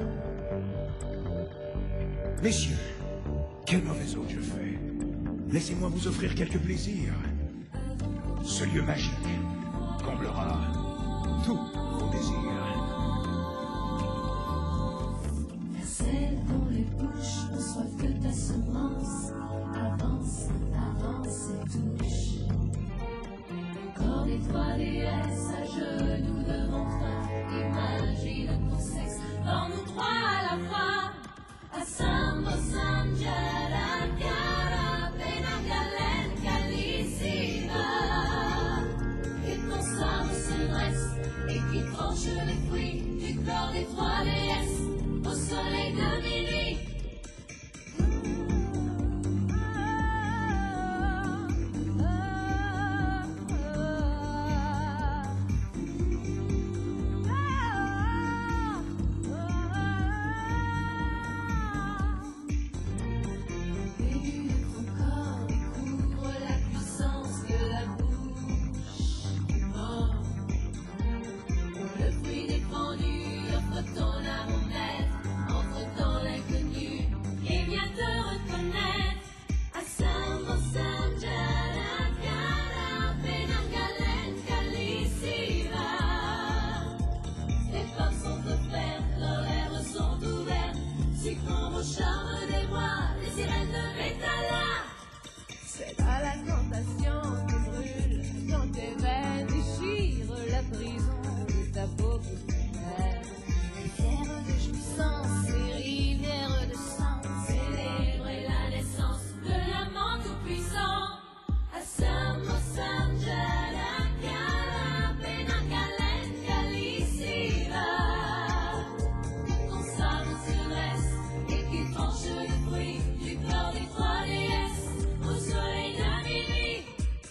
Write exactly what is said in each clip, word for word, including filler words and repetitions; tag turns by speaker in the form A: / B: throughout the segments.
A: Messieurs, quelle mauvaise eau que je fais. Laissez-moi vous offrir quelques plaisirs. Ce lieu magique comblera tous vos désirs.
B: Celle dont les bouches ont soif de ta semence, avance, avance et touche. Corps des trois déesses à genoux devant toi, imagine ton sexe dans nous trois à la fois. Assambo Samjara Kara Penangalen Kalisiva. Et ton sable se dresse et qui tranche les fruits du corps des trois déesses au soleil de minuit.
C: C'est à la tentation qui brûle dans tes veines, déchire la prison de ta peau qui t'émère. Rivière de jouissance et rivière de sang,
B: Célébrer la naissance de l'amant tout-puissant. Assambo Samjara Kara Penangalen Kalisiva. Ton sable se dresse et qui tranche le fruit du corps des trois déesses au soleil de minuit.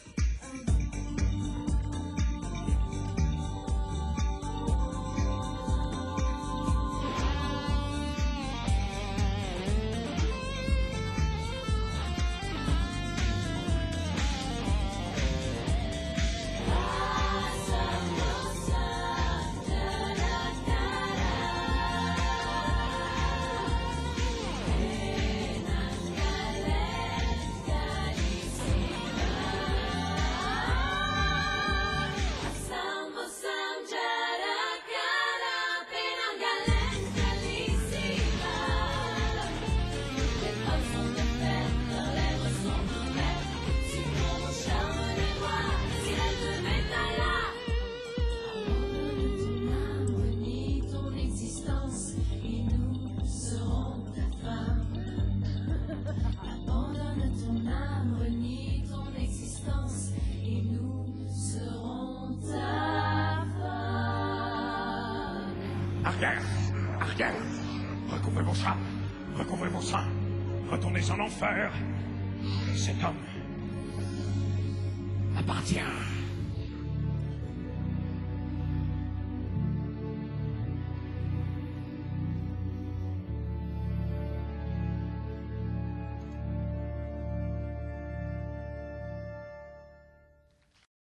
A: Arrière, arrière, recouvrez vos chats, recouvrez vos seins, retournez en enfer. Cet homme appartient